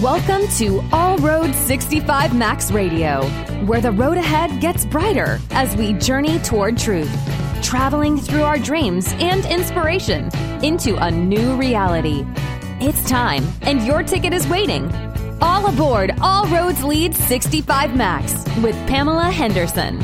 Welcome to All Road 65 Max Radio, where the road ahead gets brighter as we journey toward truth, traveling through our dreams and inspiration into a new reality. It's time, and your ticket is waiting. All aboard All Roads Lead 65 Max with Pamela Henderson.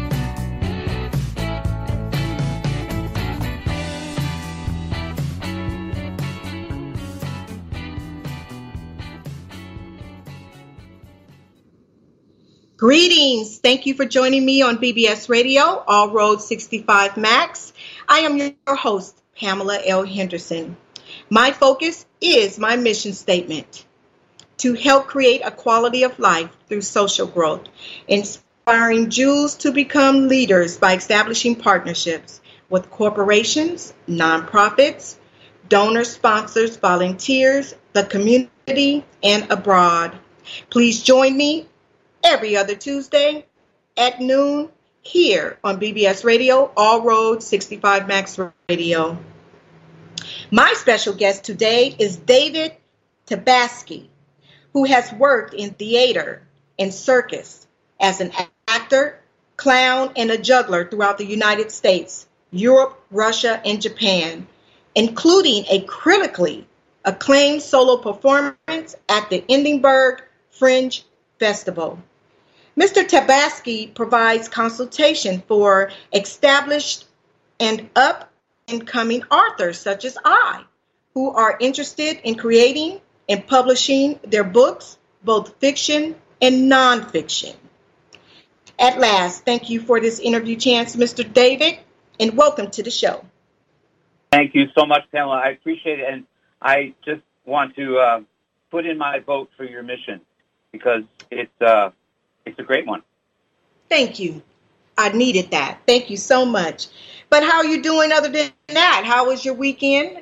Greetings. Thank you for joining me on BBS Radio, All Road 65 Max. I am your host, Pamela L. Henderson. My focus is my mission statement: to help create a quality of life through social growth, inspiring Jews to become leaders by establishing partnerships with corporations, nonprofits, donors, sponsors, volunteers, the community, and abroad. Please join me every other Tuesday at noon here on BBS Radio, All Road 65 Max Radio. My special guest today is David Tabaski, who has worked in theater and circus as an actor, clown, and a juggler throughout the United States, Europe, Russia, and Japan, including a critically acclaimed solo performance at the Edinburgh Fringe Festival. Mr. Tabaski provides consultation for established and up-and-coming authors such as I, who are interested in creating and publishing their books, both fiction and nonfiction. At last, thank you for this interview chance, Mr. David, and welcome to the show. Thank you so much, Pamela. I appreciate it, and I just want to put in my vote for your mission because it's a great one. Thank you. I needed that. Thank you so much. But how are you doing other than that? How was your weekend?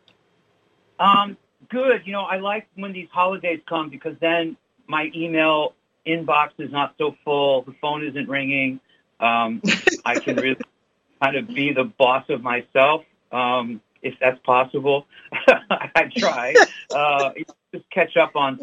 Good. You know, I like when these holidays come because then my email inbox is not so full. The phone isn't ringing. I can really kind of be the boss of myself, if that's possible. I try. Just catch up on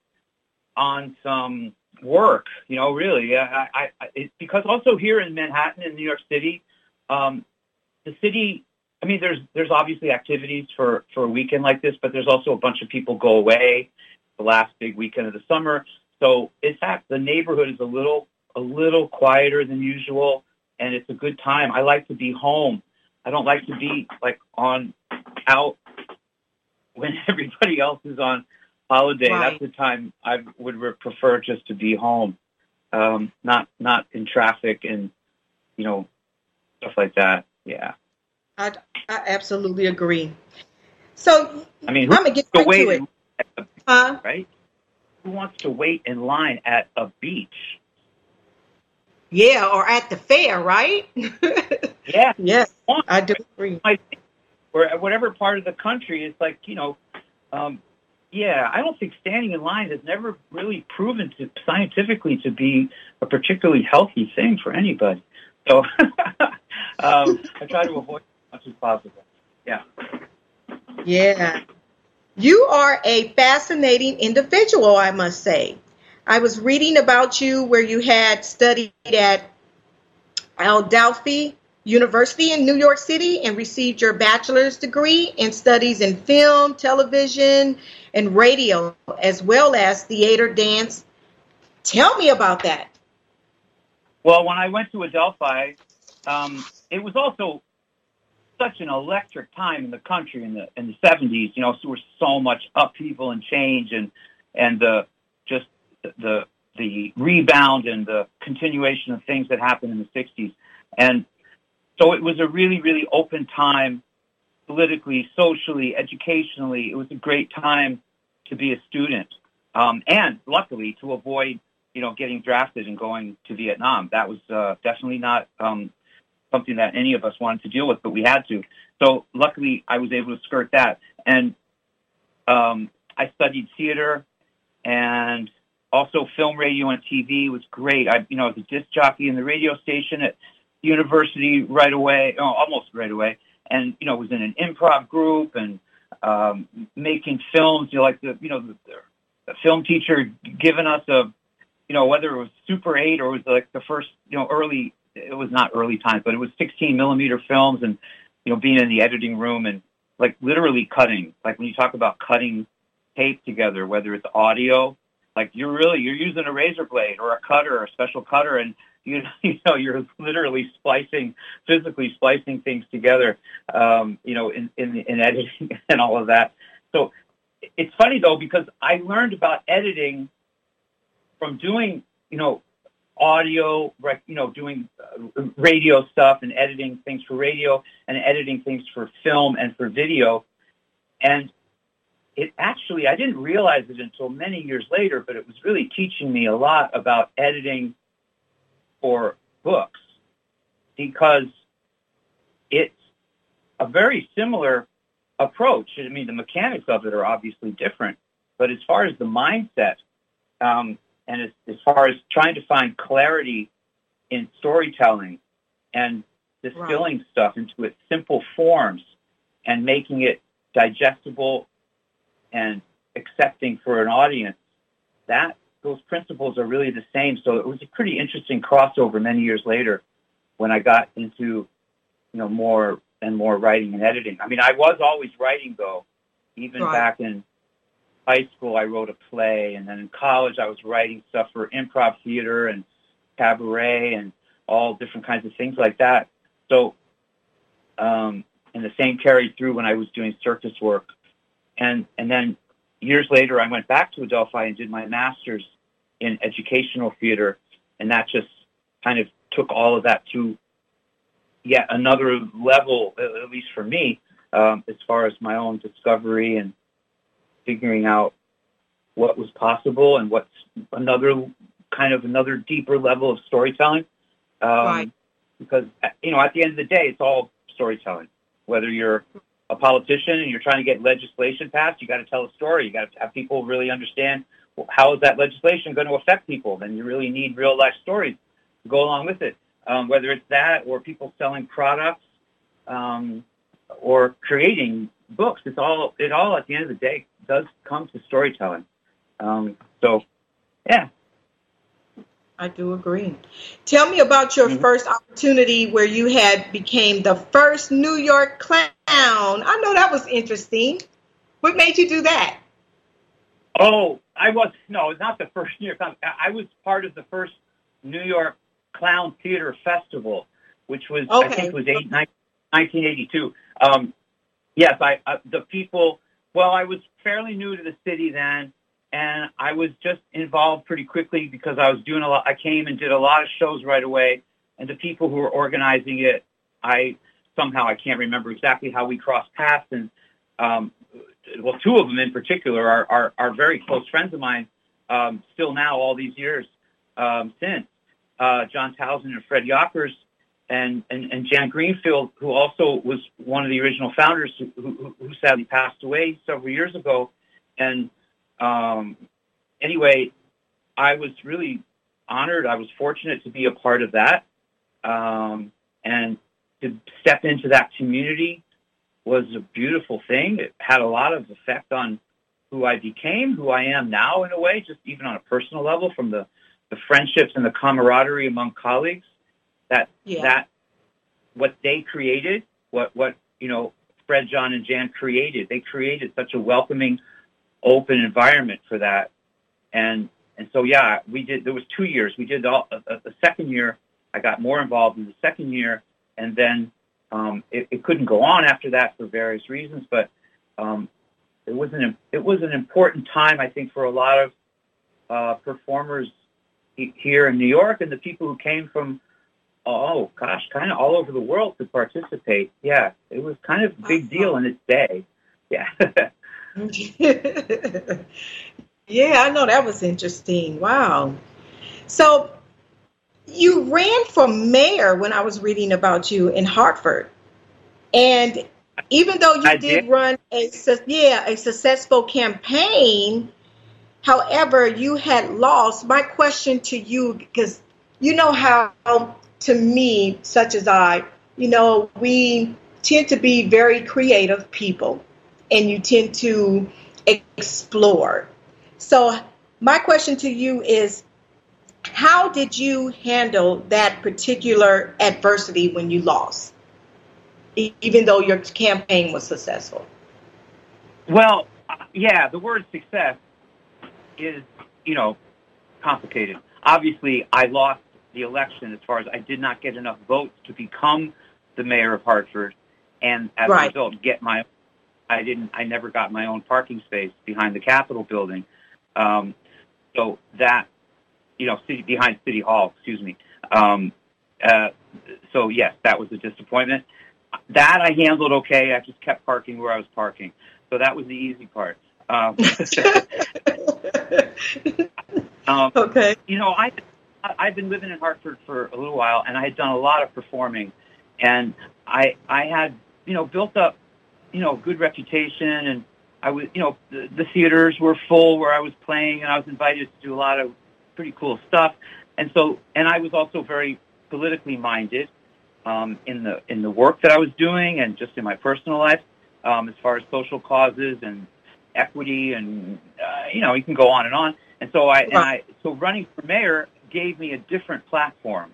some work, you know, really. Because also here in Manhattan, in New York City, the city, I mean, there's obviously activities for a weekend like this, but there's also a bunch of people go away the last big weekend of the summer. So in fact, the neighborhood is a little quieter than usual, and it's a good time. I like to be home. I don't like to be like out when everybody else is on holiday. Right. That's the time I would prefer just to be home, not in traffic and, you know, stuff like that. Yeah. I absolutely agree. So, I mean, I'm going to get right to it. Right? Who wants to wait in line at a beach? Yeah, or at the fair, right? Yeah. Yes, I do agree. Or whatever part of the country, it's like, you know, yeah, I don't think standing in line has never really proven scientifically to be a particularly healthy thing for anybody. So I try to avoid as much as possible. Yeah. Yeah. You are a fascinating individual, I must say. I was reading about you where you had studied at Adelphi University in New York City and received your bachelor's degree in studies in film, television, and radio, as well as theater, dance. Tell me about that. Well, when I went to Adelphi, it was also such an electric time in the country in the 70s. You know, so there was so much upheaval and change, and the rebound and the continuation of things that happened in the 60s. And so it was a really, really open time politically, socially, educationally. It was a great time to be a student. And luckily to avoid, you know, getting drafted and going to Vietnam. That was definitely not something that any of us wanted to deal with, but we had to. So luckily I was able to skirt that. And I studied theater and also film, radio, and TV. It was great. I was a disc jockey in the radio station at university right away, almost right away, and was in an improv group and making films. Like the film teacher giving us whether it was Super 8 or it was like the first, early, it was not early times, but it was 16 millimeter films and, being in the editing room and like literally cutting, like when you talk about cutting tape together, whether it's audio, like you're using a razor blade or a cutter or a special cutter, and you're literally physically splicing things together, in editing and all of that. So it's funny though, because I learned about editing from doing, audio, doing radio stuff and editing things for radio and editing things for film and for video. And it actually, I didn't realize it until many years later, but it was really teaching me a lot about editing for books, because it's a very similar approach. I mean, the mechanics of it are obviously different, but as far as the mindset, and as far as trying to find clarity in storytelling and distilling stuff into its simple forms and making it digestible and accepting for an audience, those principles are really the same. So it was a pretty interesting crossover many years later when I got into, more and more writing and editing. I mean, I was always writing though, even back in high school, I wrote a play, and then in college, I was writing stuff for improv theater and cabaret and all different kinds of things like that. So, and the same carried through when I was doing circus work. And then years later, I went back to Adelphi and did my master's in educational theater, and that just kind of took all of that to yet another level, at least for me, as far as my own discovery and figuring out what was possible and what's another deeper level of storytelling. Because, at the end of the day, it's all storytelling. Whether you're a politician and you're trying to get legislation passed, you got to tell a story. You got to have people really understand, well, how is that legislation going to affect people? Then you really need real life stories to go along with it. Whether it's that or people selling products, or creating books, it all at the end of the day does come to storytelling. Yeah. I do agree. Tell me about your first opportunity where you became the first New York clown. I know that was interesting. What made you do that? Oh, it's not the first New York clown. I was part of the first New York Clown Theater Festival, which was, I think it was 1982. Yes, I was fairly new to the city then, and I was just involved pretty quickly because I was doing a lot. I came and did a lot of shows right away, and the people who were organizing it, I can't remember exactly how we crossed paths, and two of them in particular are very close friends of mine, still now all these years since, John Townsend and Fred Yockers, and Jan Greenfield, who also was one of the original founders, who sadly passed away several years ago. And anyway, I was really honored. I was fortunate to be a part of that, and to step into that community was a beautiful thing. It had a lot of effect on who I became, who I am now in a way, just even on a personal level, from the friendships and the camaraderie among colleagues. That what they created, what Fred, John, and Jan created. They created such a welcoming, open environment for that, and so we did. There was 2 years. We did the second year. I got more involved in the second year, and then it couldn't go on after that for various reasons. But it was an important time, I think, for a lot of performers here in New York, and the people who came from kind of all over the world to participate. Yeah, it was kind of a big deal in its day. Yeah. Yeah, I know, that was interesting. Wow. So you ran for mayor when I was reading about you in Hartford. And even though you did run a successful campaign, however, you had lost. My question to you, because you know how, to me, such as I, we tend to be very creative people, and you tend to explore. So my question to you is, how did you handle that particular adversity when you lost, even though your campaign was successful? Well, yeah, the word success is, complicated. Obviously, I lost the election as far as I did not get enough votes to become the mayor of Hartford, and as a result, I never got my own parking space behind the Capitol building. So that, behind City Hall, excuse me. So yes, that was a disappointment. That I handled okay. I just kept parking where I was parking. So that was the easy part. Okay. I've been living in Hartford for a little while, and I had done a lot of performing, and I had, built up, good reputation, and I was, the theaters were full where I was playing, and I was invited to do a lot of pretty cool stuff. And I was also very politically minded, in the work that I was doing and just in my personal life, as far as social causes and equity and, you can go on and on. And so so running for mayor gave me a different platform,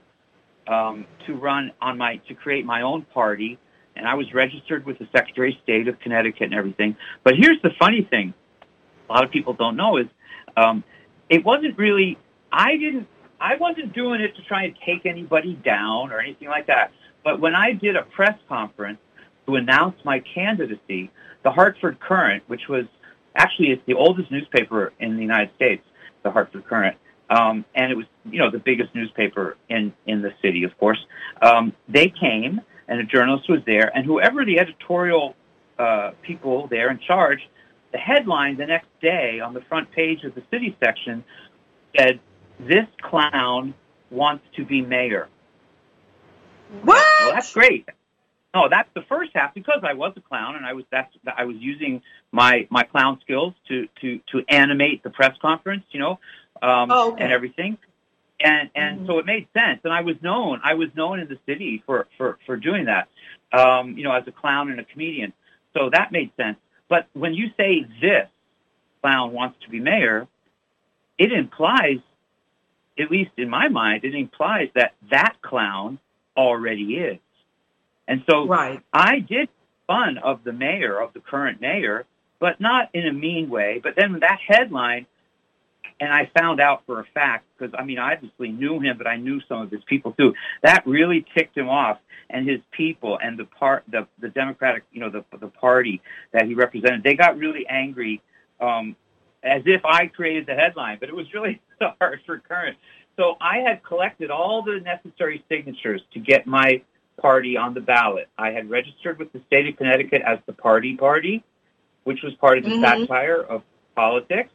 to create my own party. And I was registered with the Secretary of State of Connecticut and everything. But here's the funny thing a lot of people don't know is, it wasn't really, I wasn't doing it to try and take anybody down or anything like that. But when I did a press conference to announce my candidacy, the Hartford Courant, which was actually it's the oldest newspaper in the United States, the Hartford Courant, and it was, the biggest newspaper in the city, of course. They came, and a journalist was there, and whoever the editorial people there in charge, the headline the next day on the front page of the city section said, "This clown wants to be mayor." What? Well, that's great. No, that's the first half, because I was a clown, and I was using my clown skills to animate the press conference, Okay. and everything. And so it made sense, and I was known in the city for doing that, as a clown and a comedian. So that made sense. But when you say this clown wants to be mayor, it implies, at least in my mind, that clown already is. And so I did fun of the mayor, of the current mayor, but not in a mean way. But then that headline, and I found out for a fact, because, I obviously knew him, but I knew some of his people too. That really ticked him off, and his people and the Democratic, the party that he represented, they got really angry, as if I created the headline, but it was really the Hartford Courant. So I had collected all the necessary signatures to get my party on the ballot. I had registered with the state of Connecticut as the party, which was part of the satire of politics.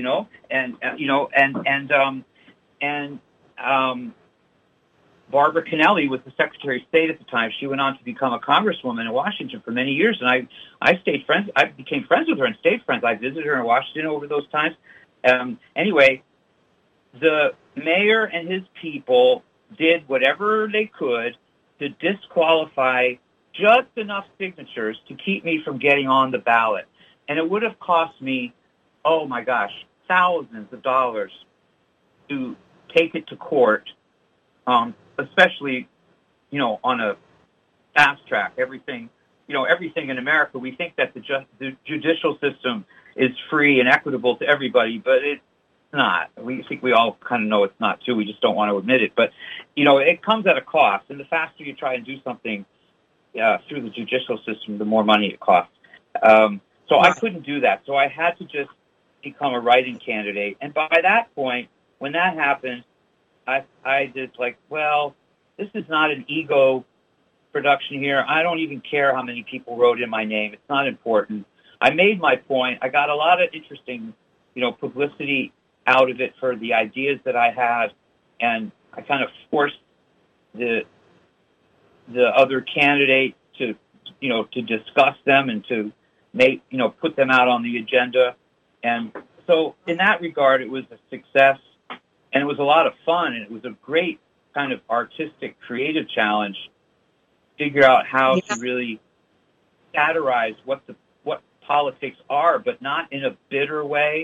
Barbara Kennelly was the Secretary of State at the time. She went on to become a congresswoman in Washington for many years, and I stayed friends. I became friends with her and stayed friends. I visited her in Washington over those times. Anyway, the mayor and his people did whatever they could to disqualify just enough signatures to keep me from getting on the ballot. And it would have cost me, oh my gosh, thousands of dollars to take it to court, especially, on a fast track. Everything in America, we think that the judicial system is free and equitable to everybody, but it's not. We think we all kind of know it's not too. We just don't want to admit it. But, it comes at a cost, and the faster you try and do something through the judicial system, the more money it costs. So I couldn't do that. So I had to just become a write-in candidate. And by that point, when that happened, I just well, this is not an ego production here. I don't even care how many people wrote in my name. It's not important. I made my point. I got a lot of interesting, publicity out of it for the ideas that I had, and I kind of forced the other candidates to discuss them and to put them out on the agenda. And so in that regard, it was a success, and it was a lot of fun, and it was a great kind of artistic, creative challenge to figure out how to really satirize what politics are, but not in a bitter way,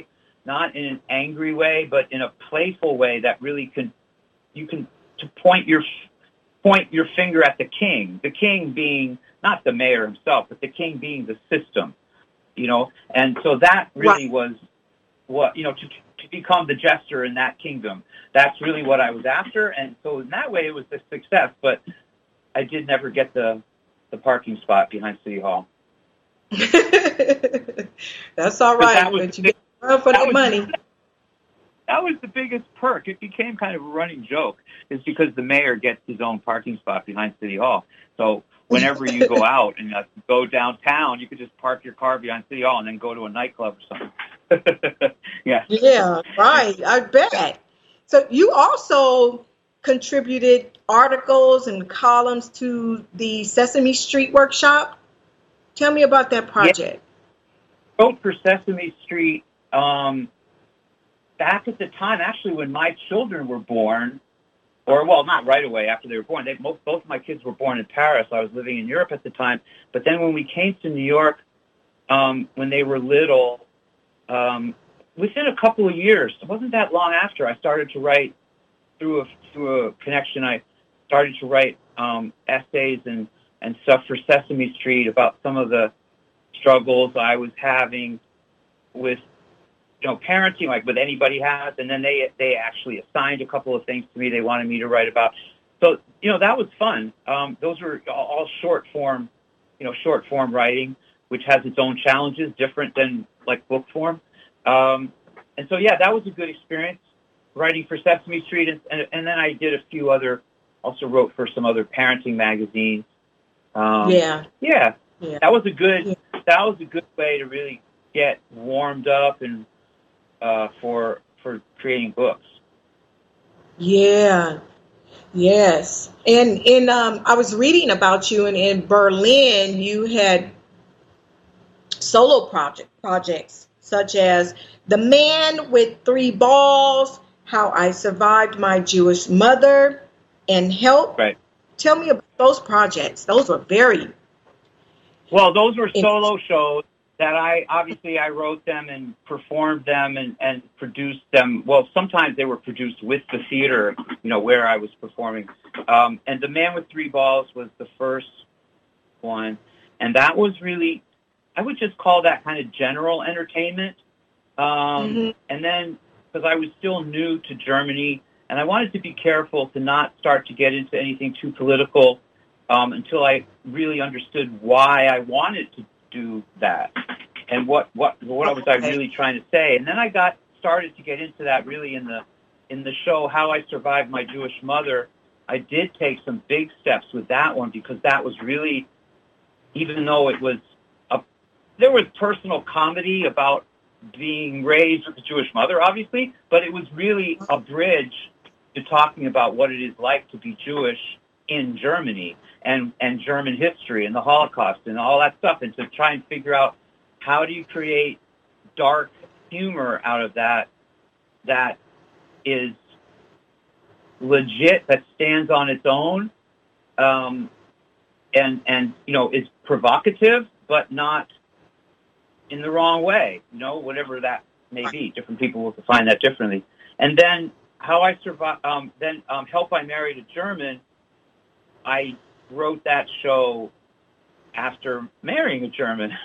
not in an angry way, but in a playful way that really you can point your finger at the king being not the mayor himself, but the king being the system, and so that really was what, to become the jester in that kingdom. That's really what I was after, and so in that way it was a success, but I did never get the parking spot behind City Hall. That's all right, but you get for the money. That was the biggest perk. It became kind of a running joke, is because the mayor gets his own parking spot behind City Hall. So whenever you go out and go downtown, you could just park your car behind City Hall and then go to a nightclub or something. Yeah. Yeah, right. I bet. So you also contributed articles and columns to the Sesame Street Workshop. Tell me about that project. I wrote for Sesame Street back at the time, actually, when my children were born, not right away after they were born. Both of my kids were born in Paris. I was living in Europe at the time. But then when we came to New York, when they were little, within a couple of years, it wasn't that long after, I started to write through a connection. I started to write essays and stuff for Sesame Street about some of the struggles I was having with parenting, like with anybody has, and then they actually assigned a couple of things to me they wanted me to write about. So, that was fun. Those were all short form writing, which has its own challenges, different than like book form. And so, yeah, that was a good experience writing for Sesame Street. And then I did also wrote for some other parenting magazines. Yeah. That was a good way to really get warmed up and for creating books. Yeah. Yes. And I was reading about you, and in Berlin you had solo projects such as The Man with Three Balls, How I Survived My Jewish Mother, and Help. Right. Tell me about those projects. Those were those were solo shows that I wrote them and performed them and produced them. Well, sometimes they were produced with the theater, where I was performing. And The Man with Three Balls was the first one. And that was really, I would just call that kind of general entertainment. And then, because I was still new to Germany, and I wanted to be careful to not start to get into anything too political until I really understood why I wanted to do that and what was I really trying to say. And then I started to get into that really in the show How I Survived My Jewish Mother. I did take some big steps with that one, because that was really, even though there was personal comedy about being raised with a Jewish mother, obviously, but it was really a bridge to talking about what it is like to be Jewish in Germany and German history and the Holocaust and all that stuff, and to try and figure out how do you create dark humor out of that is legit, that stands on its own, and is provocative, but not in the wrong way, whatever that may be. Different people will define that differently. And then How I Survived, Help, I Married a German. I wrote that show after marrying a German.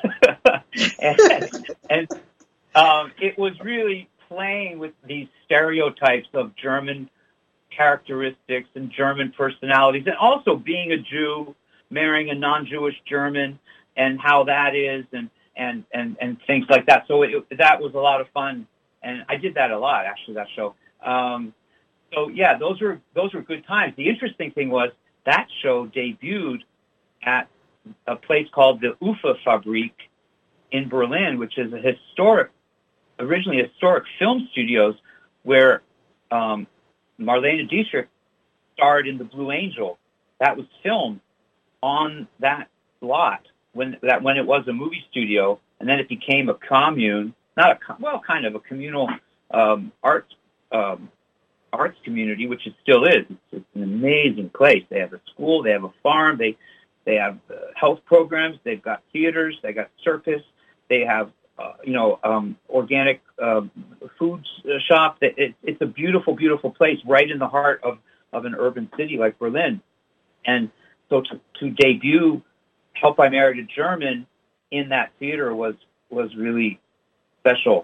and it was really playing with these stereotypes of German characteristics and German personalities, and also being a Jew, marrying a non-Jewish German, and how that is, and things like that. So that was a lot of fun, and I did that a lot, actually, that show. So yeah, those were good times. The interesting thing was that show debuted at a place called the Ufa Fabrik in Berlin, which is originally historic film studios, where Marlene Dietrich starred in The Blue Angel. That was filmed on that lot when it was a movie studio, and then it became a commune, kind of a communal arts community, which it still is. It's an amazing place. They have a school, they have a farm, they have health programs, they've got theaters, they got circus, they have organic food shop. It's a beautiful, beautiful place right in the heart of an urban city like Berlin. And so to debut Help I Married a German in that theater was really special.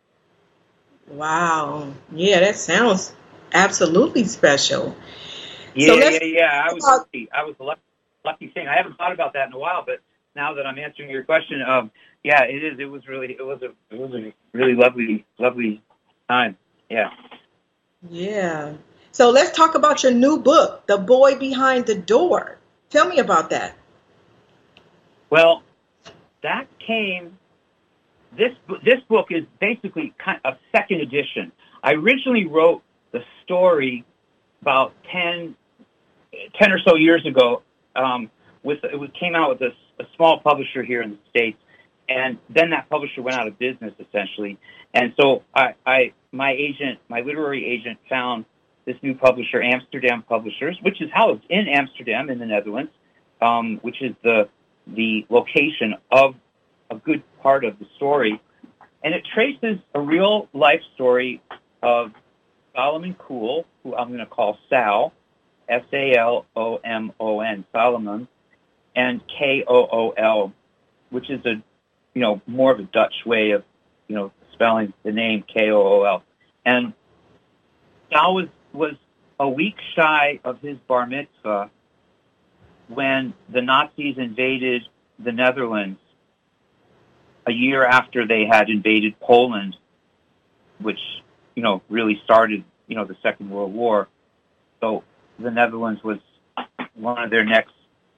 Wow. Yeah, that sounds absolutely special. Yeah, I was a lucky thing. I haven't thought about that in a while, but now that I'm answering your question, yeah, it is. It was a really lovely time. Yeah. Yeah. So let's talk about your new book, The Boy Behind the Door. Tell me about that. Well, that came. This book is basically kind of a second edition. I originally wrote the story about 10 or so years ago. It came out with a small publisher here in the States, and then that publisher went out of business essentially. And so my literary agent, found this new publisher, Amsterdam Publishers, which is housed in Amsterdam in the Netherlands, which is the location of a good part of the story. And it traces a real life story of Solomon Kool, who I'm going to call Sal, Salomon, Solomon, and Kool, which is more of a Dutch way of, spelling the name Kool. And Sal was a week shy of his bar mitzvah when the Nazis invaded the Netherlands a year after they had invaded Poland, which, really started, the Second World War. So the Netherlands was one of their next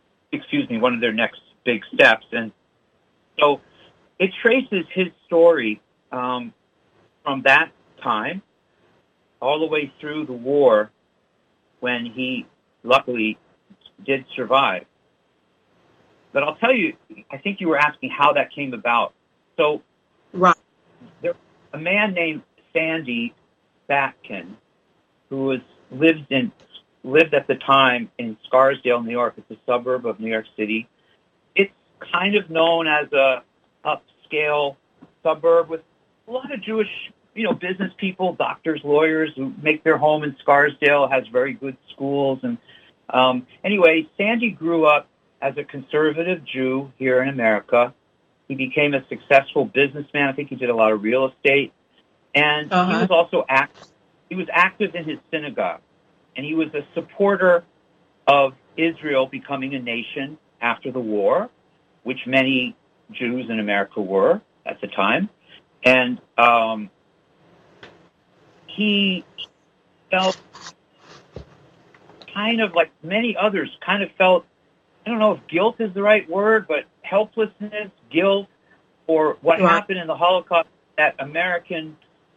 big steps. And so it traces his story from that time all the way through the war, when he luckily did survive. But I'll tell you, I think you were asking how that came about. So right. There was a man named Sandy Batkin who lived at the time in Scarsdale, New York. It's a suburb of New York City. It's kind of known as a upscale suburb with a lot of Jewish, business people, doctors, lawyers who make their home in Scarsdale. It has very good schools. And anyway, Sandy grew up as a conservative Jew here in America. He became a successful businessman. I think he did a lot of real estate. And he was also active in his synagogue. And he was a supporter of Israel becoming a nation after the war, which many Jews in America were at the time. And he felt kind of like many others, I don't know if guilt is the right word, but helplessness, guilt for what happened in the Holocaust, that Americans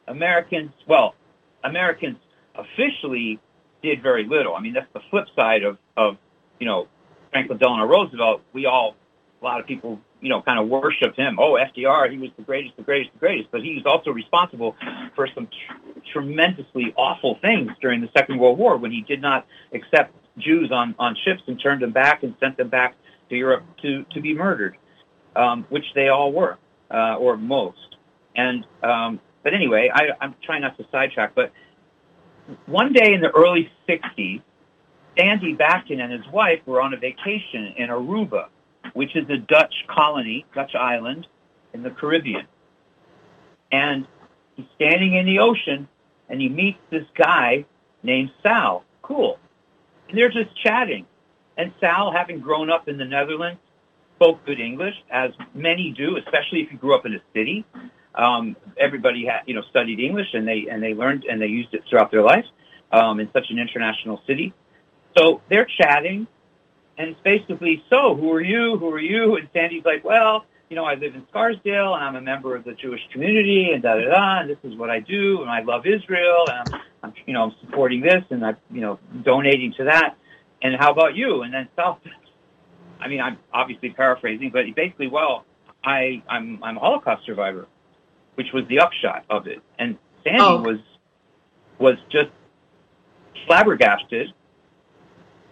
officially did very little. I mean, that's the flip side of Franklin Delano Roosevelt. A lot of people, kind of worshiped him. Oh, FDR, he was the greatest. But he was also responsible for some tremendously awful things during the Second World War, when he did not accept Jews on ships and turned them back and sent them back to Europe to be murdered, which they all were, or most. And but anyway, I'm trying not to sidetrack, but one day in the early 60s, Sandy Batkin and his wife were on a vacation in Aruba, which is a Dutch colony, Dutch island in the Caribbean. And he's standing in the ocean, and he meets this guy named Sal Kool. And they're just chatting. And Sal, having grown up in the Netherlands, spoke good English, as many do, especially if you grew up in a city. Everybody had, studied English, and they learned and they used it throughout their life in such an international city. So they're chatting, and it's basically, so who are you? And Sandy's like, well, I live in Scarsdale, and I'm a member of the Jewish community, and and this is what I do, and I love Israel, and I'm supporting this, and I'm donating to that. And how about you? And then Sal, I'm obviously paraphrasing, but basically, well, I'm a Holocaust survivor, which was the upshot of it. And Sandy was just flabbergasted,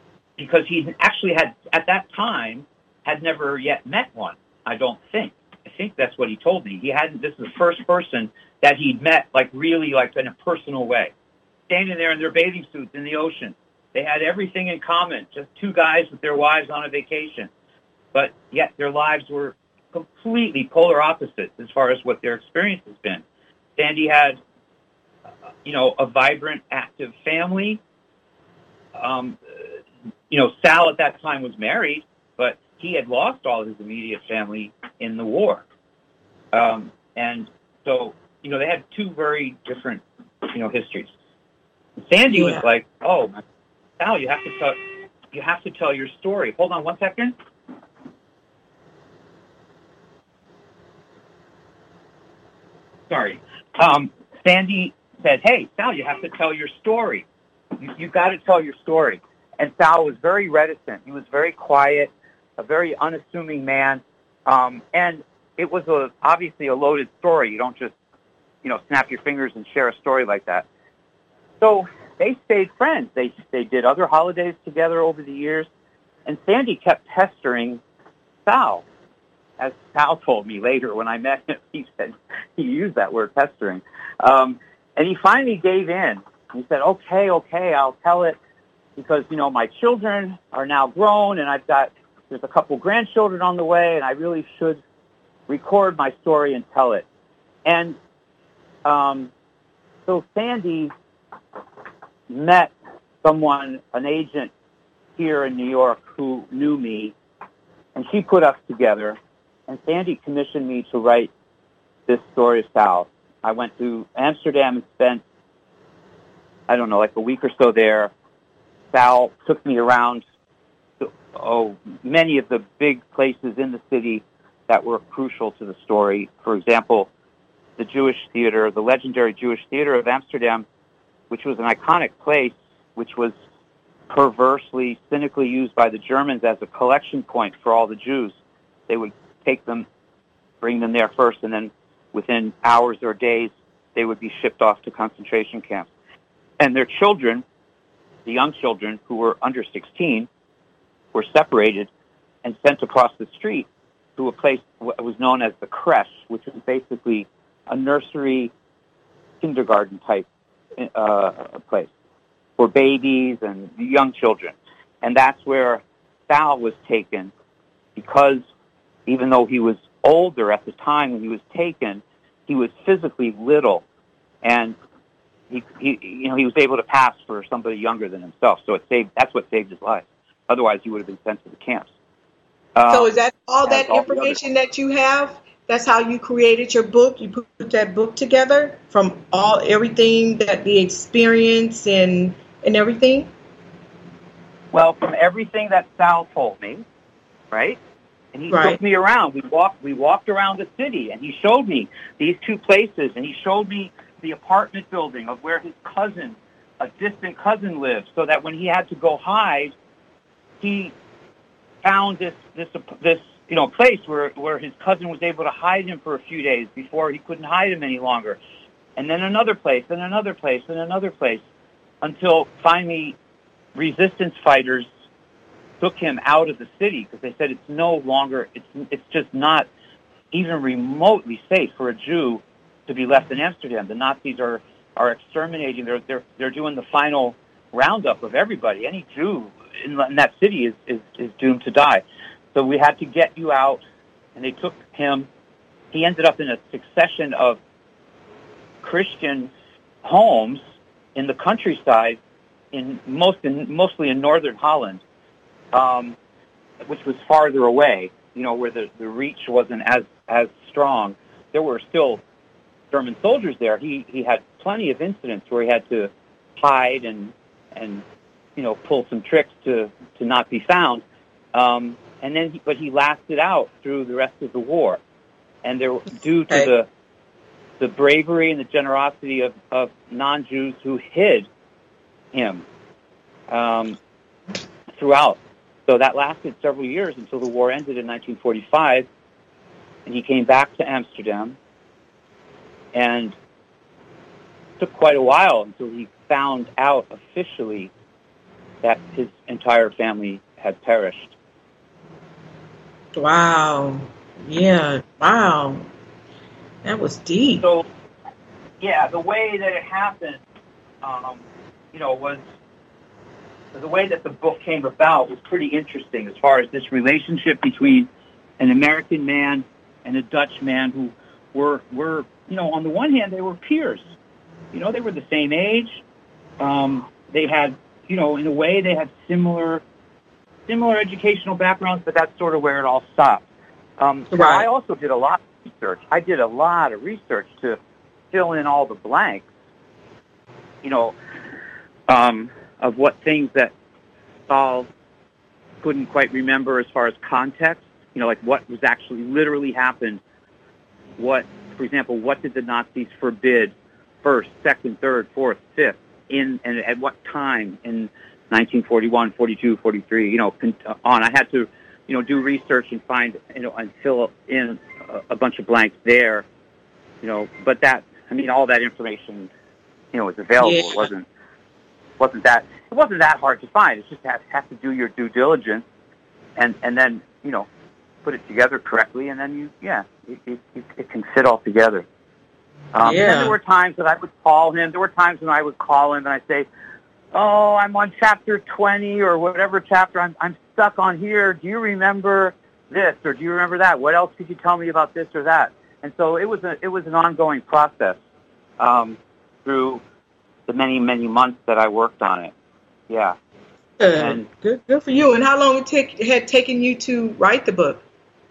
because he actually had, at that time, had never yet met one, I think that's what he told me. This is the first person that he'd met, like really like in a personal way. Standing there in their bathing suits in the ocean. They had everything in common, just two guys with their wives on a vacation. But yet their lives were completely polar opposites as far as what their experience has been. Sandy had, a vibrant, active family. Sal at that time was married, but he had lost all his immediate family in the war. And so, they had two very different, histories. Sandy was like, "Oh, Sal, you have to tell your story." Hold on one second. Sorry. Sandy said, "Hey, Sal, you have to tell your story. You got to tell your story." And Sal was very reticent. He was very quiet, a very unassuming man. And it was obviously a loaded story. You don't just, snap your fingers and share a story like that. So they stayed friends. They did other holidays together over the years. And Sandy kept pestering Sal. As Sal told me later when I met him, he said he used that word, pestering. And he finally gave in. He said, okay, I'll tell it because, my children are now grown and there's a couple grandchildren on the way and I really should record my story and tell it. And so Sandy met someone, an agent here in New York who knew me, and she put us together. And Sandy commissioned me to write this story of Sal. I went to Amsterdam and spent, like a week or so there. Sal took me around to, many of the big places in the city that were crucial to the story. For example, the Jewish theater, the legendary Jewish theater of Amsterdam, which was an iconic place, which was perversely, cynically used by the Germans as a collection point for all the Jews. They would take them, bring them there first, and then within hours or days, they would be shipped off to concentration camps. And their children, the young children who were under 16, were separated and sent across the street to a place that was known as the creche, which was basically a nursery, kindergarten type place for babies and young children. And that's where Sal was taken because even though he was older at the time when he was taken, he was physically little, and he was able to pass for somebody younger than himself. So that's what saved his life. Otherwise, he would have been sent to the camps. So is that all that information that you have? That's how you created your book? You put that book together from everything that the experience and everything? Well, from everything that Sal told me, right? And he took me around. We walked around the city, and he showed me these two places, and he showed me the apartment building of where his cousin, a distant cousin, lived, so that when he had to go hide, he found this place where his cousin was able to hide him for a few days before he couldn't hide him any longer, and then another place, and another place, and another place, until finally resistance fighters took him out of the city because they said it's no longer, it's just not even remotely safe for a Jew to be left in Amsterdam. The Nazis are exterminating. They're doing the final roundup of everybody. Any Jew in that city is doomed to die. So we had to get you out, and they took him. He ended up in a succession of Christian homes in the countryside, mostly in northern Holland. Which was farther away, where the reach wasn't as strong. There were still German soldiers there. He had plenty of incidents where he had to hide and pull some tricks to not be found. But he lasted out through the rest of the war, and due to the bravery and the generosity of non-Jews who hid him throughout. So that lasted several years until the war ended in 1945, and he came back to Amsterdam, and it took quite a while until he found out officially that his entire family had perished. Wow. Yeah. Wow. That was deep. So, yeah, the way that it happened, was the way that the book came about was pretty interesting as far as this relationship between an American man and a Dutch man who were on the one hand, they were peers. They were the same age. They had, in a way, they had similar educational backgrounds, but that's sort of where it all stopped. So I also did a lot of research. I did a lot of research to fill in all the blanks, of what things that Saul couldn't quite remember as far as context, like what was actually literally happened. For example, what did the Nazis forbid first, second, third, fourth, fifth, and at what time in 1941, 42, 43, on. I had to, do research and find, and fill in a bunch of blanks there, but all that information, is available. Yeah. It wasn't that hard to find. It's just have to do your due diligence and then, put it together correctly, and then it can fit all together. And then there were times that I would call him. There were times when I would call him and I'd say, "Oh, I'm on chapter 20 or whatever chapter. I'm stuck on here. Do you remember this or do you remember that? What else could you tell me about this or that?" And so it was an ongoing process through the many months that I worked on it. Yeah. Good for you. And how long it had taken you to write the book?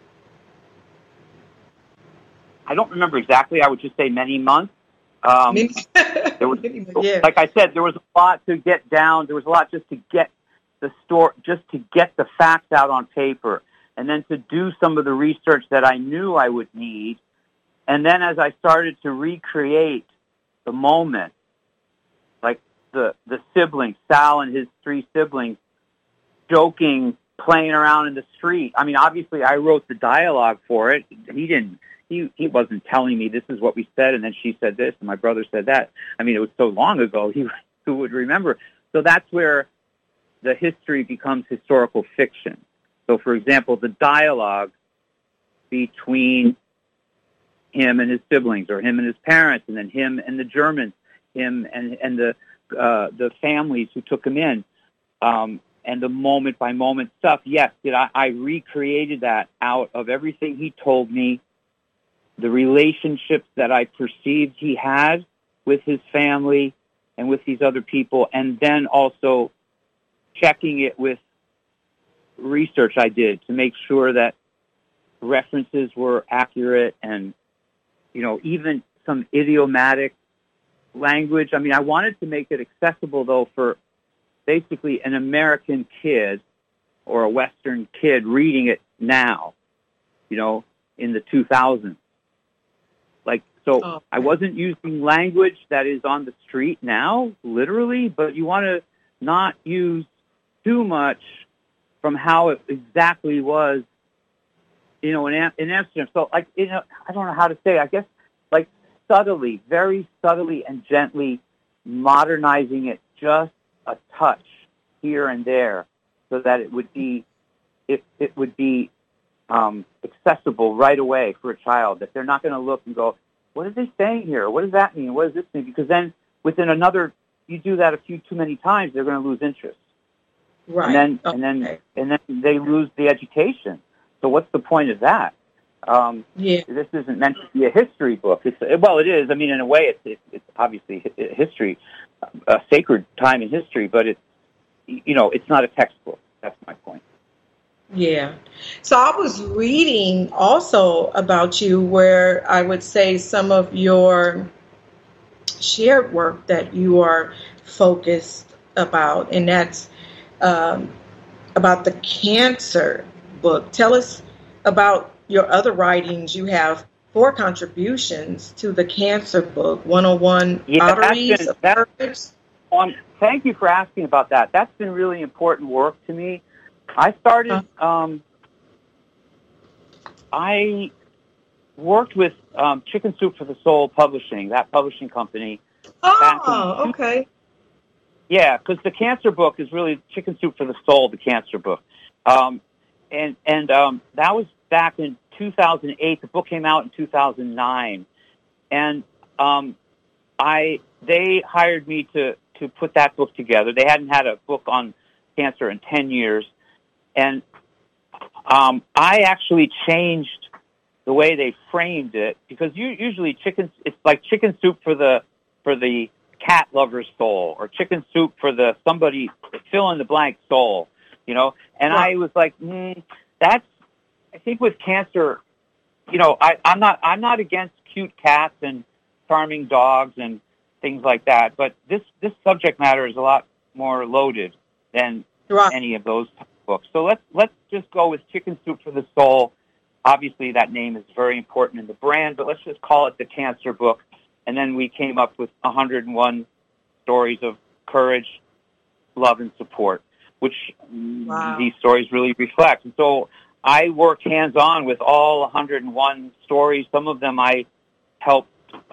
I don't remember exactly. I would just say many months. There was, like I said, there was a lot to get down. There was a lot just to get the facts out on paper, and then to do some of the research that I knew I would need. And then as I started to recreate the moment, like the siblings, Sal and his three siblings, joking, playing around in the street. I mean, obviously, I wrote the dialogue for it. He wasn't telling me this is what we said, and then she said this, and my brother said that. I mean, it was so long ago, who would remember? So that's where the history becomes historical fiction. So, for example, the dialogue between him and his siblings, or him and his parents, and then him and the Germans, him and the families who took him in, and the moment-by-moment stuff. Yes, I recreated that out of everything he told me, the relationships that I perceived he had with his family and with these other people, and then also checking it with research I did to make sure that references were accurate and, even some idiomatic language. I mean, I wanted to make it accessible, though, for basically an American kid or a Western kid reading it now, in the 2000s. So I wasn't using language that is on the street now, literally, but you want to not use too much from how it exactly was, in Amsterdam. So, I don't know how to say it. I guess, subtly, very subtly and gently modernizing it just a touch here and there so that it would be accessible right away for a child, that they're not going to look and go, "What are they saying here? What does that mean? What does this mean?" Because then you do that a few too many times, they're going to lose interest. Right. And then they lose the education. So what's the point of that? This isn't meant to be a history book. It is. I mean, in a way, it's obviously history, a sacred time in history, but it's not a textbook. That's my point. Yeah. So I was reading also about you where I would say some of your shared work that you are focused about, and that's about the cancer book. Tell us about your other writings. You have 4 contributions to the cancer book, 101 Arteries of Courage. Thank you for asking about that. That's been really important work to me. I started, I worked with Chicken Soup for the Soul Publishing, that publishing company. Oh, okay. Yeah, because the cancer book is really Chicken Soup for the Soul, the cancer book. And that was back in 2008. The book came out in 2009, and they hired me to put that book together. They hadn't had a book on cancer in 10 years, and I actually changed the way they framed it, because usually it's like chicken soup for the cat lover's soul, or chicken soup for the somebody fill in the blank soul, you know. And I was like, I think with cancer, you know, I'm not against cute cats and charming dogs and things like that, but this subject matter is a lot more loaded than any of those books. So let's just go with Chicken Soup for the Soul. Obviously, that name is very important in the brand, but let's just call it the Cancer Book. And then we came up with 101 stories of courage, love, and support, which these stories really reflect. And so I worked hands-on with all 101 stories. Some of them I helped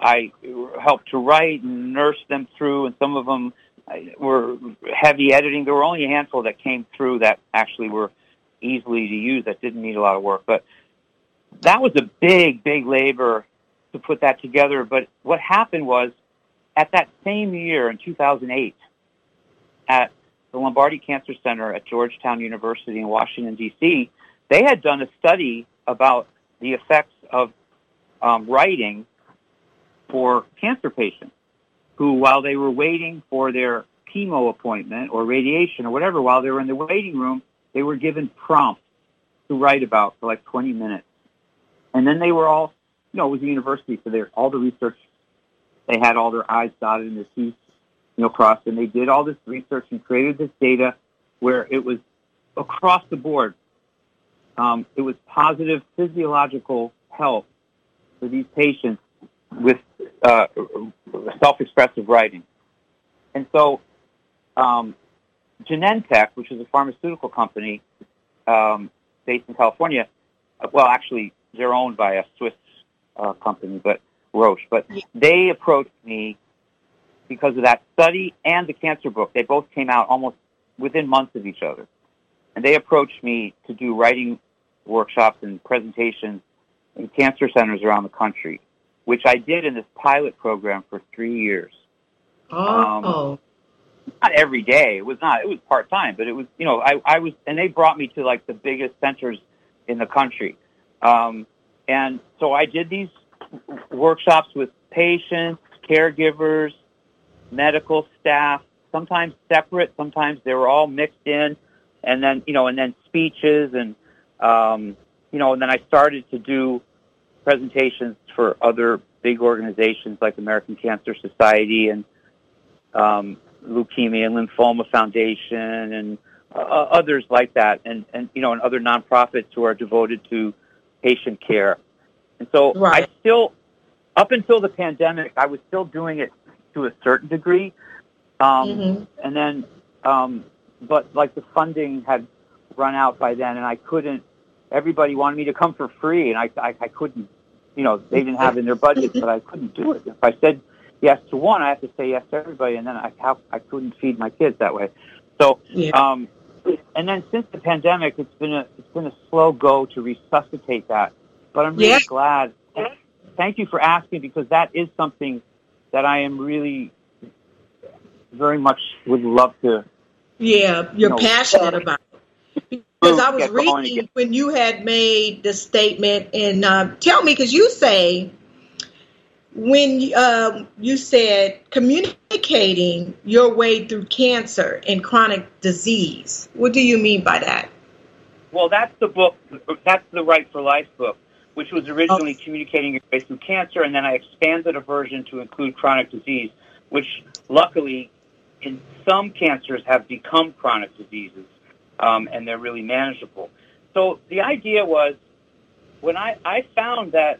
to write and nurse them through, and some of them were heavy editing. There were only a handful that came through that actually were easily to use, that didn't need a lot of work. But that was a big, big labor to put that together. But what happened was, at that same year, in 2008, at the Lombardi Cancer Center at Georgetown University in Washington, D.C., they had done a study about the effects of writing for cancer patients who, while they were waiting for their chemo appointment or radiation or whatever, while they were in the waiting room, they were given prompts to write about for like 20 minutes. And then they were all, you know, it was a university, so all the research, they had all their I's dotted and their T's, you know, crossed, and they did all this research and created this data where it was across the board. It was positive physiological health for these patients with self-expressive writing. And so Genentech, which is a pharmaceutical company based in California, well, actually, they're owned by a Swiss company, but Roche. But they approached me because of that study and the Cancer Book. They both came out almost within months of each other. And they approached me to do writing workshops and presentations in cancer centers around the country, which I did in this pilot program for 3 years. Not every day. It was part-time, but it was, you know, I was, and they brought me to like the biggest centers in the country. And so I did these workshops with patients, caregivers, medical staff, sometimes separate, sometimes they were all mixed in, and then, you know, and then speeches, and, you know, and then I started to do presentations for other big organizations like American Cancer Society and Leukemia and Lymphoma Foundation and others like that, and you know, and other nonprofits who are devoted to patient care. And so I still, up until the pandemic, I was still doing it to a certain degree. And then, but like the funding had run out by then, and I couldn't, everybody wanted me to come for free, and I couldn't, you know, they didn't have in their budget, but I couldn't do it. If I said yes to one, I have to say yes to everybody, and then I couldn't feed my kids that way. So, and then since the pandemic, it's been a slow go to resuscitate that. But I'm really glad. Thank you for asking, because that is something that I am really very much would love to. Yeah, you're passionate about it. Because I was reading when you had made the statement, and tell me, because you say, when you said communicating your way through cancer and chronic disease, what do you mean by that? Well, that's the book, that's the Right for Life book, which was originally communicating your way through cancer, and then I expanded a version to include chronic disease, which luckily in some cancers have become chronic diseases, and they're really manageable. So the idea was, when I found that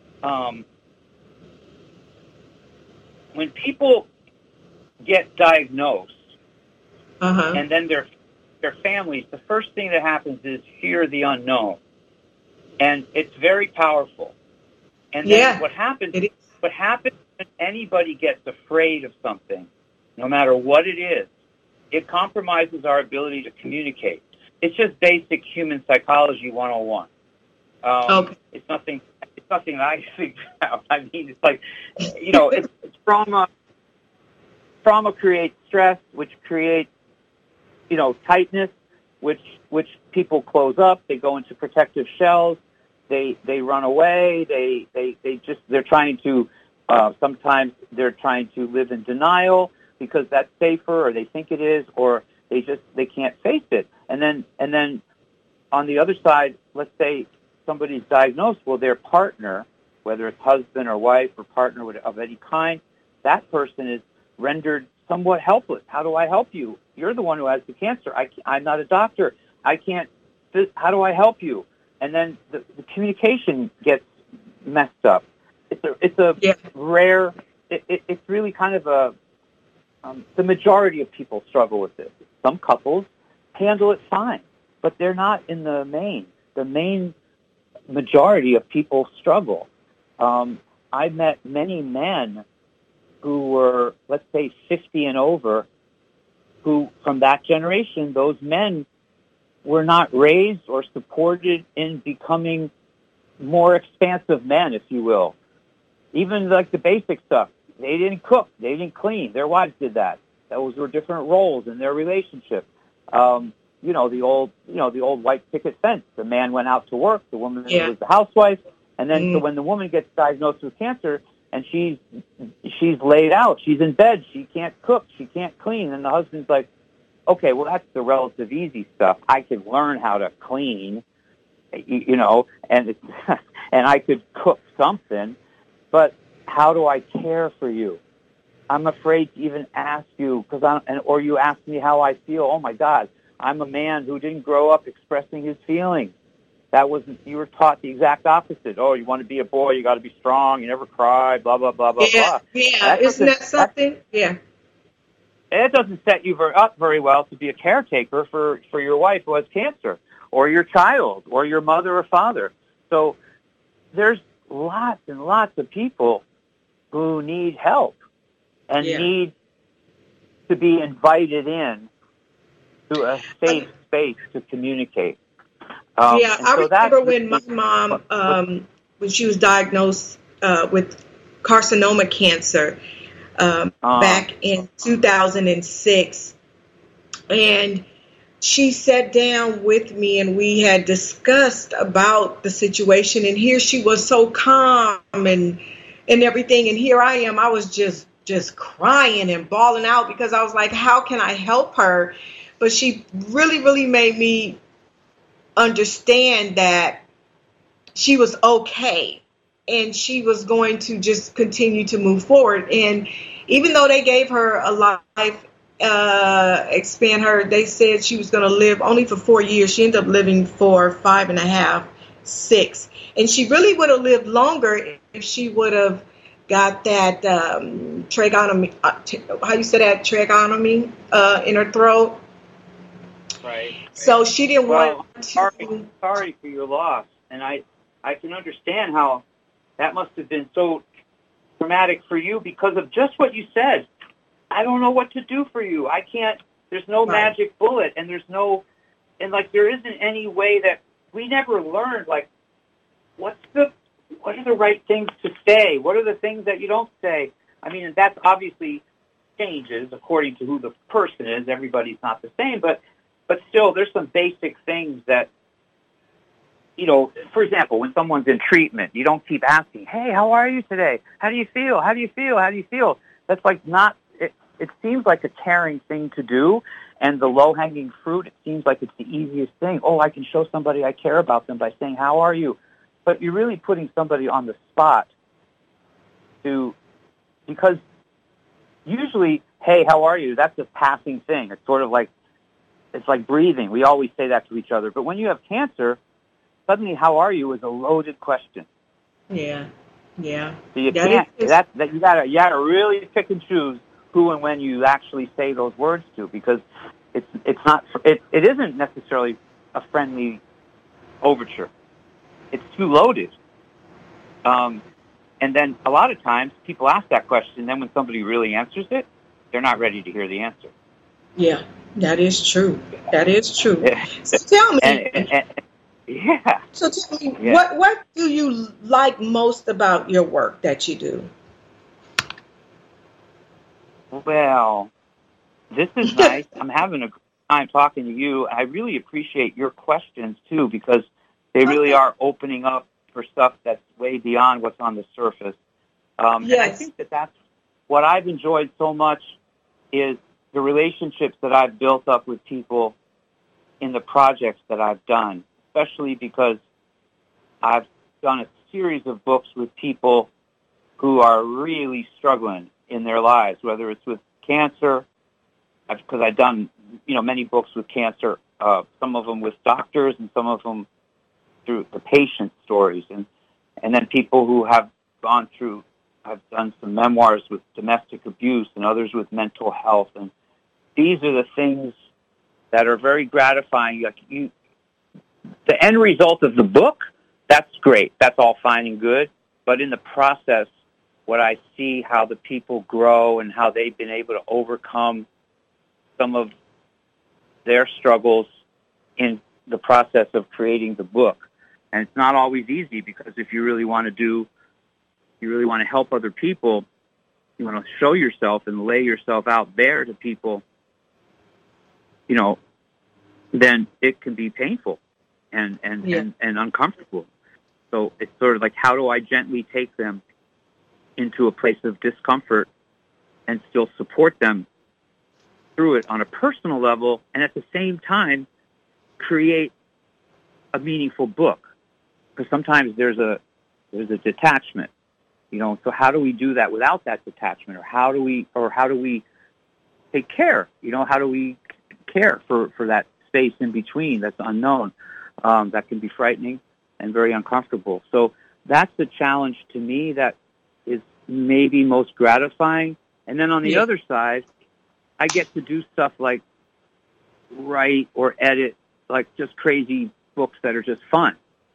when people get diagnosed, and then their families, the first thing that happens is fear of the unknown. And it's very powerful. And then what happens when anybody gets afraid of something, no matter what it is, it compromises our ability to communicate. It's just basic human psychology 101. Okay. It's nothing that I think about. I mean, it's like, it's trauma. Trauma creates stress, which creates, tightness, which people close up. They go into protective shells. They run away. They're trying to, sometimes they're trying to live in denial because that's safer, or they think it is, or they can't face it. And then on the other side, let's say somebody's diagnosed, well, their partner, whether it's husband or wife or partner of any kind, that person is rendered somewhat helpless. How do I help you? You're the one who has the cancer. I'm not a doctor. I can't. How do I help you? And then the communication gets messed up. It's a rare. It's really kind of the majority of people struggle with this. Some couples handle it fine, but they're not in the main. The main majority of people struggle. I met many men who were, let's say, 50 and over, who, from that generation, those men were not raised or supported in becoming more expansive men, if you will. Even like the basic stuff. They didn't cook. They didn't clean. Their wives did that. Those were different roles in their relationship. The old white picket fence. The man went out to work. The woman was the housewife. And then so when the woman gets diagnosed with cancer and she's laid out, she's in bed, she can't cook, she can't clean, and the husband's like, okay, well, that's the relative easy stuff. I could learn how to clean, and I could cook something, but how do I care for you? I'm afraid to even ask you or you ask me how I feel. Oh my God, I'm a man who didn't grow up expressing his feelings. You were taught the exact opposite. Oh, you want to be a boy, you got to be strong, you never cry, blah, blah, blah, blah, blah. Yeah, isn't that something? It doesn't set you up very well to be a caretaker for your wife who has cancer, or your child, or your mother or father. So there's lots and lots of people who need help and need to be invited in to a safe space to communicate. I remember when my mom, when she was diagnosed with carcinoma cancer back in 2006, and she sat down with me and we had discussed about the situation, and here she was so calm and everything, and here I am, I was just crying and bawling out because I was like, how can I help her? But she really, really made me understand that she was okay and she was going to just continue to move forward. And even though they gave her a life, expand her, they said she was going to live only for 4 years. She ended up living for 5.5, 6. And she really would have lived longer if she would have got that tracheotomy, how you say that, tracheotomy in her throat. Right. So she didn't want to. Sorry for your loss, and I can understand how that must have been so traumatic for you because of just what you said. I don't know what to do for you. I can't. There's no magic bullet, and there isn't any way that we never learned. Like, what are the right things to say? What are the things that you don't say? I mean, that's obviously changes according to who the person is. Everybody's not the same, but still, there's some basic things that, for example, when someone's in treatment, you don't keep asking, hey, how are you today? How do you feel? How do you feel? How do you feel? That's like it seems like a caring thing to do, and the low-hanging fruit, it seems like it's the easiest thing. Oh, I can show somebody I care about them by saying, how are you? But you're really putting somebody on the spot because usually, hey, how are you? That's a passing thing. It's sort of like, it's like breathing. We always say that to each other. But when you have cancer, suddenly, how are you is a loaded question. Yeah. So you can't. You gotta really pick and choose who and when you actually say those words to, because it isn't necessarily a friendly overture. It's too loaded. And then a lot of times people ask that question. Then when somebody really answers it, they're not ready to hear the answer. Yeah. That is true. So tell me. Yeah. So tell me, Yeah. what do you like most about your work that you do? Well, this is nice. I'm having a great time talking to you. I really appreciate your questions, too, because they really Okay. are opening up for stuff that's way beyond what's on the surface. And I Yes. think that's what I've enjoyed so much is the relationships that I've built up with people in the projects that I've done, especially because I've done a series of books with people who are really struggling in their lives, whether it's with cancer, because I've done, many books with cancer, some of them with doctors and some of them through the patient stories, and then people who have gone through, I've done some memoirs with domestic abuse and others with mental health, and these are the things that are very gratifying. The end result of the book, that's great. That's all fine and good. But in the process, what I see how the people grow and how they've been able to overcome some of their struggles in the process of creating the book. And it's not always easy because if you really want to help other people, you want to show yourself and lay yourself out there to people, then it can be painful and uncomfortable. So it's sort of like, how do I gently take them into a place of discomfort and still support them through it on a personal level, and at the same time create a meaningful book? Because sometimes there's a detachment, So how do we do that without that detachment, or how do we take care? How do we care for that space in between that's unknown, that can be frightening and very uncomfortable? So that's the challenge to me that is maybe most gratifying. And then on the other side, I get to do stuff like write or edit, like just crazy books that are just fun.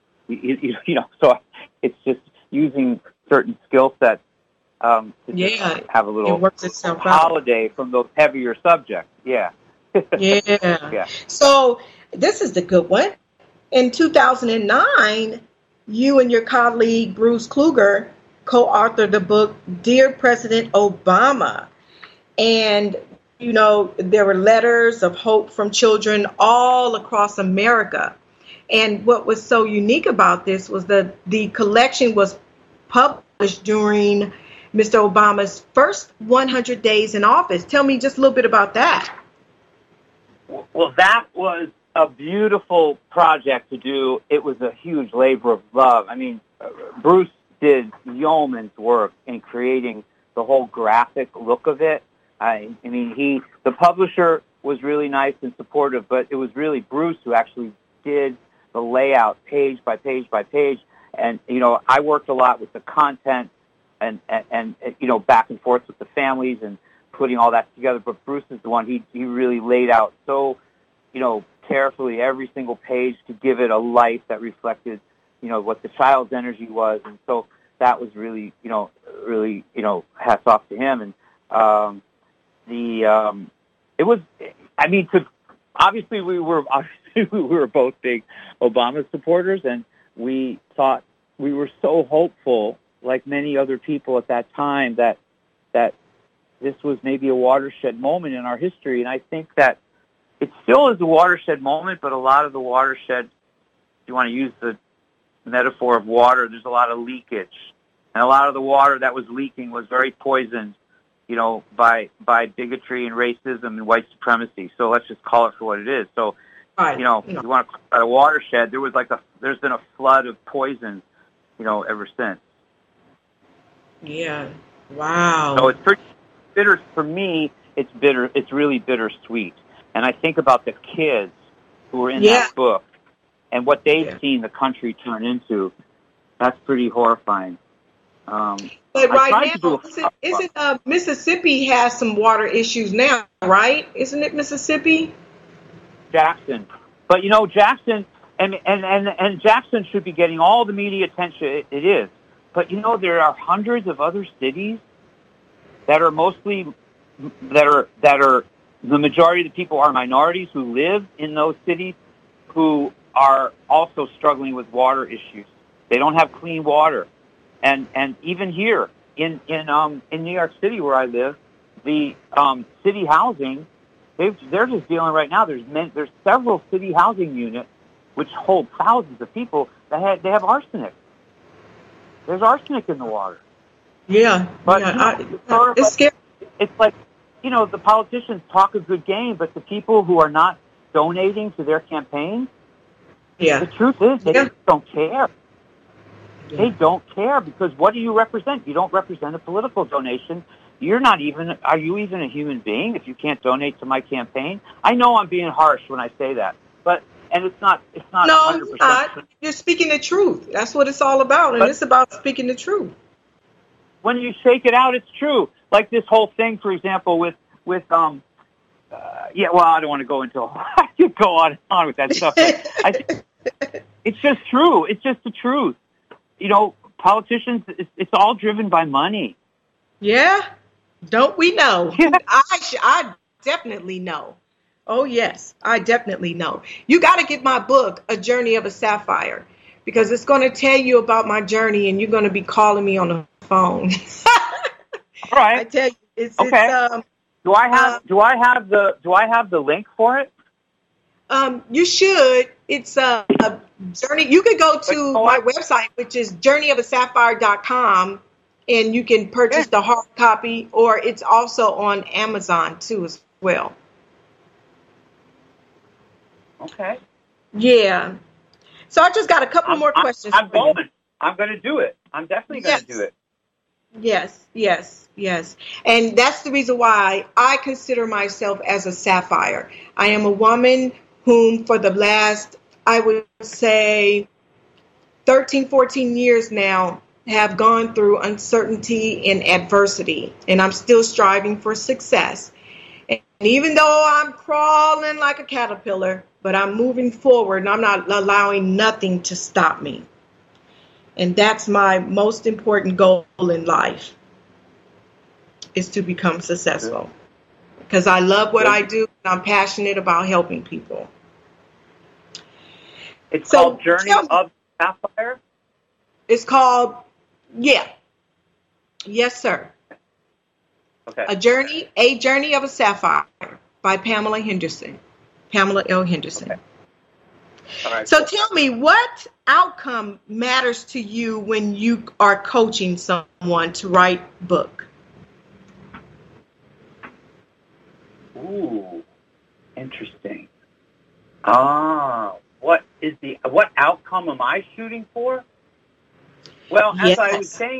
So it's just using certain skill sets to just have a little holiday from those heavier subjects. Yeah. Yeah. So this is the good one. In 2009, you and your colleague Bruce Kluger co-authored the book Dear President Obama. And, there were letters of hope from children all across America. And what was so unique about this was that the collection was published during Mr. Obama's first 100 days in office. Tell me just a little bit about that. Well, that was a beautiful project to do. It was a huge labor of love. I mean, Bruce did yeoman's work in creating the whole graphic look of it. The publisher was really nice and supportive, but it was really Bruce who actually did the layout page by page by page. And, I worked a lot with the content and back and forth with the families and putting all that together. But Bruce is the one, he really laid out so, carefully every single page to give it a life that reflected, what the child's energy was. And so that was really, hats off to him. And, it was, obviously we were both big Obama supporters, and we thought we were so hopeful, like many other people at that time, that this was maybe a watershed moment in our history. And I think that it still is a watershed moment, but a lot of the watershed, if you want to use the metaphor of water, there's a lot of leakage. And a lot of the water that was leaking was very poisoned, by bigotry and racism and white supremacy. So let's just call it for what it is. So, if you want to call it a watershed, there's been a flood of poison, ever since. Yeah. Wow. So it's pretty bitter for me. It's bitter. It's really bittersweet. And I think about the kids who are in that book and what they've seen the country turn into. That's pretty horrifying. But right now, isn't Mississippi has some water issues now, right? Isn't it Mississippi? Jackson. But, Jackson, and Jackson should be getting all the media attention it is. But, there are hundreds of other cities that are the majority of the people are minorities who live in those cities who are also struggling with water issues. They don't have clean water. And even here in New York City where I live, the city housing, they're just dealing right now. There's several city housing units which hold thousands of people that they have arsenic. There's arsenic in the water. Yeah, but it's scary. It's like, the politicians talk a good game, but the people who are not donating to their campaigns, the truth is they just don't care. Yeah. They don't care, because what do you represent? You don't represent a political donation. Are you even a human being if you can't donate to my campaign? I know I'm being harsh when I say that, and it's not. No, 100%. It's not. You're speaking the truth. That's what it's all about, and it's about speaking the truth. When you shake it out, it's true. Like this whole thing, for example, I don't want to go into. I could go on and on with that stuff. It's just true. It's just the truth. Politicians. It's all driven by money. Yeah, don't we know? Yeah. I definitely know. Oh yes, I definitely know. You got to get my book, A Journey of a Sapphire, because it's going to tell you about my journey, and you're going to be calling me on the phone. All right. I tell you, it's okay. Do I have the link for it? You should. It's a journey. You could go to my website, which is journeyofaSapphire.com, and you can purchase the hard copy, or it's also on Amazon too as well. Okay. Yeah. So I just got a couple more questions. I'm going to do it. I'm definitely going to do it. Yes. And that's the reason why I consider myself as a sapphire. I am a woman whom for the last, I would say, 13, 14 years now have gone through uncertainty and adversity, and I'm still striving for success. And even though I'm crawling like a caterpillar, but I'm moving forward, and I'm not allowing nothing to stop me. And that's my most important goal in life, is to become successful. Because I love what I do, and I'm passionate about helping people. It's called Journey of Sapphire? It's called, Yes, sir. Okay. A Journey of a Sapphire by Pamela L. Henderson. Okay. All right. So tell me, what outcome matters to you when you are coaching someone to write a book? Ooh, interesting. What outcome am I shooting for? Well, as I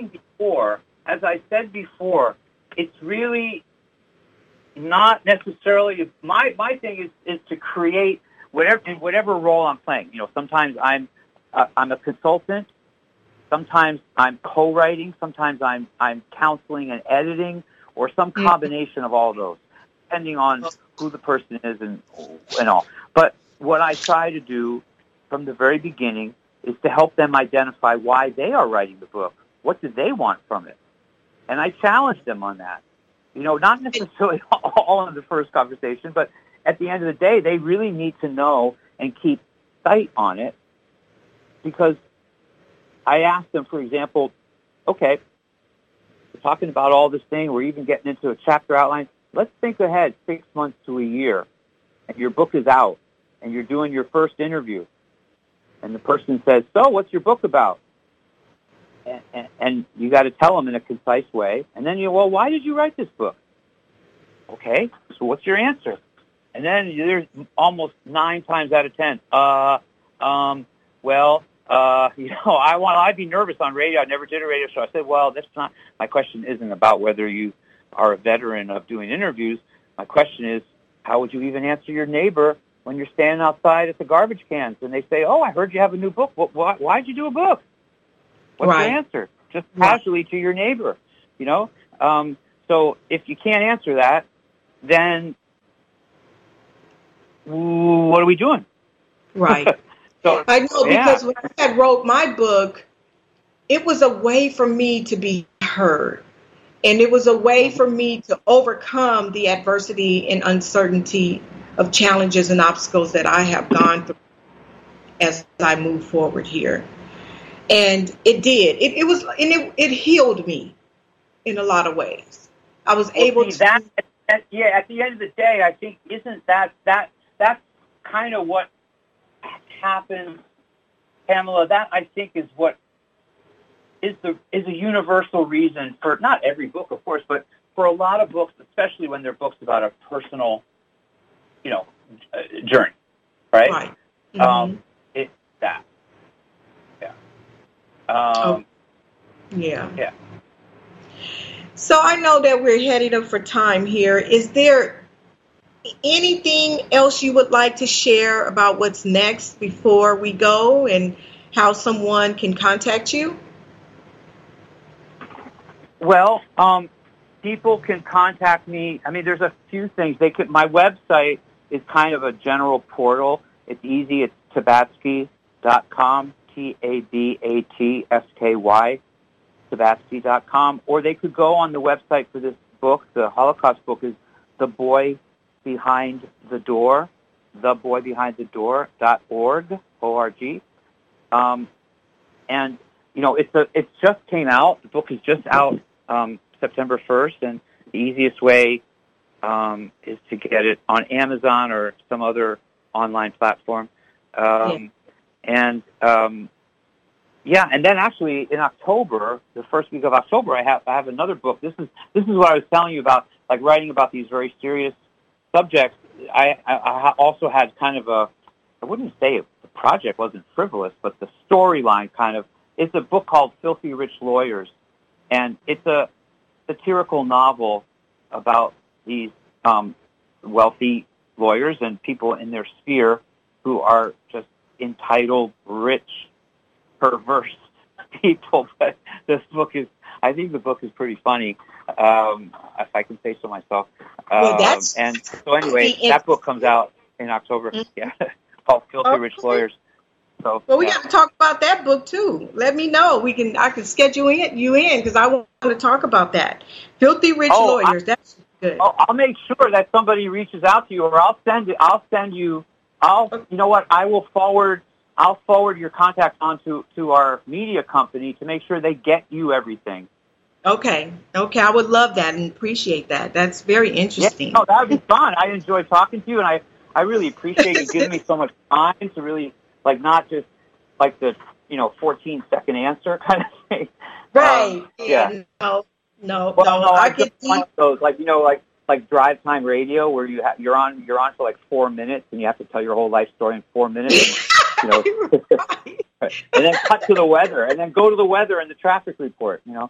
said before, it's really not necessarily my thing is to create whatever role I'm playing. Sometimes I'm a consultant, sometimes I'm co-writing, sometimes I'm counseling and editing, or some combination of all those, depending on who the person is and all. But what I try to do from the very beginning is to help them identify why they are writing the book. What do they want from it? And I challenge them on that. Not necessarily all in the first conversation, but at the end of the day, they really need to know and keep sight on it, because I ask them, for example, okay, we're talking about all this thing, we're even getting into a chapter outline. Let's think ahead 6 months to a year, and your book is out, and you're doing your first interview, and the person says, so what's your book about? And you got to tell them in a concise way, and then why did you write this book? Okay, so what's your answer? And then there's almost 9 times out of 10. I'd be nervous on radio. I never did a radio show. I said, well, that's not, my question isn't about whether you are a veteran of doing interviews. My question is, how would you even answer your neighbor when you're standing outside at the garbage cans and they say, oh, I heard you have a new book. Why'd you do a book? What's your answer? Just casually to your neighbor, So if you can't answer that, then what are we doing? Right. So I know, because when I wrote my book, it was a way for me to be heard. And it was a way for me to overcome the adversity and uncertainty of challenges and obstacles that I have gone through. as I move forward here. And it did. It healed me in a lot of ways. I was able to. At the end of the day, I think isn't that's kind of what happens, Pamela. That I think is what is a universal reason for not every book, of course, but for a lot of books, especially when they're books about a personal, journey, right? Right. Mm-hmm. It's that. Yeah. Yeah. So I know that we're heading up for time here. Is there anything else you would like to share about what's next before we go and how someone can contact you? Well, people can contact me. I mean, there's a few things. My website is kind of a general portal. It's easy. It's Tabatsky.com, TABATSKY, Tabatsky.com. Or they could go on the website for this book. The Holocaust book is The Boy Behind the Door, theboybehindthedoor.org, O-R-G. And, it just came out. The book is just out September 1st, and the easiest way is to get it on Amazon or some other online platform. And then actually in October, the first week of October, I have another book. This is what I was telling you about, like writing about these very serious subjects. I also had kind of I wouldn't say the project wasn't frivolous, but the storyline kind of. It's a book called Filthy Rich Lawyers, and it's a satirical novel about these wealthy lawyers and people in their sphere who are just entitled, rich, perverse people. But I think the book is pretty funny, if I can say so myself. And so anyway, that book comes out in October. Mm-hmm. Called Filthy Rich Lawyers. So, we got to talk about that book too. Let me know. I can schedule you in because I want to talk about that. Filthy Rich Lawyers. That's good. I'll make sure that somebody reaches out to you, or I'll send you. You know what? I'll forward your contact on to our media company to make sure they get you everything. Okay. I would love that and appreciate that. That's very interesting. Yeah, that would be fun. I enjoy talking to you, and I really appreciate you giving me so much time to really. Like not just like the 14-second answer kind of thing. Right. No. I get those like drive time radio where you're on for like 4 minutes and you have to tell your whole life story in 4 minutes. And, Right. And then cut to the weather, and then go to the weather and the traffic report. Yeah.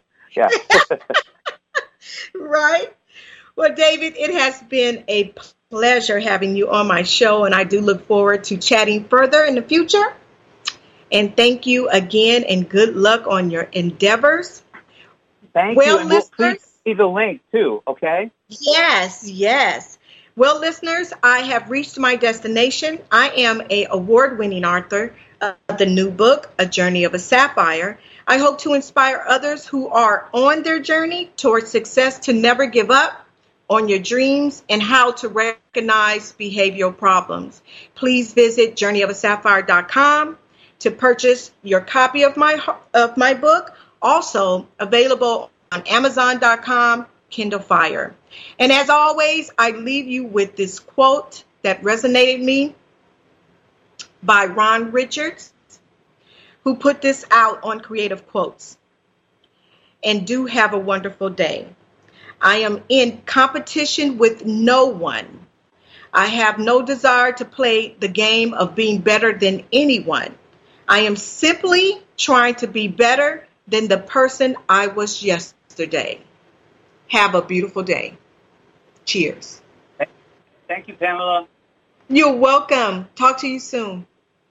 Right. Well, David, it has been a pleasure having you on my show, and I do look forward to chatting further in the future. And thank you again, and good luck on your endeavors. Thank you. And please see the link too, okay? Yes. Well, listeners, I have reached my destination. I am an award-winning author of the new book, A Journey of a Sapphire. I hope to inspire others who are on their journey towards success to never give up on your dreams and how to recognize behavioral problems. Please visit journeyofaSapphire.com to purchase your copy of my book, also available on Amazon.com, Kindle Fire. And as always, I leave you with this quote that resonated me by Ron Richards, who put this out on Creative Quotes. And do have a wonderful day. I am in competition with no one. I have no desire to play the game of being better than anyone. I am simply trying to be better than the person I was yesterday. Have a beautiful day. Cheers. Thank you, Pamela. You're welcome. Talk to you soon.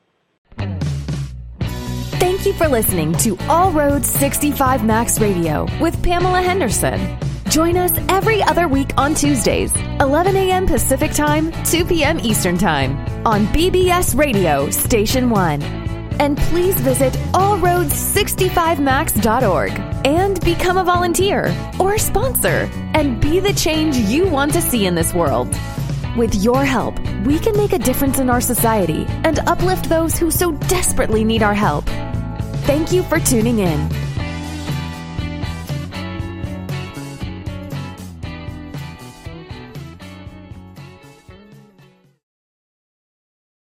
Thank you for listening to All Roads 65 Max Radio with Pamela Henderson. Join us every other week on Tuesdays, 11 a.m. Pacific Time, 2 p.m. Eastern Time on BBS Radio Station 1. And please visit allroads65max.org and become a volunteer or sponsor and be the change you want to see in this world. With your help, we can make a difference in our society and uplift those who so desperately need our help. Thank you for tuning in.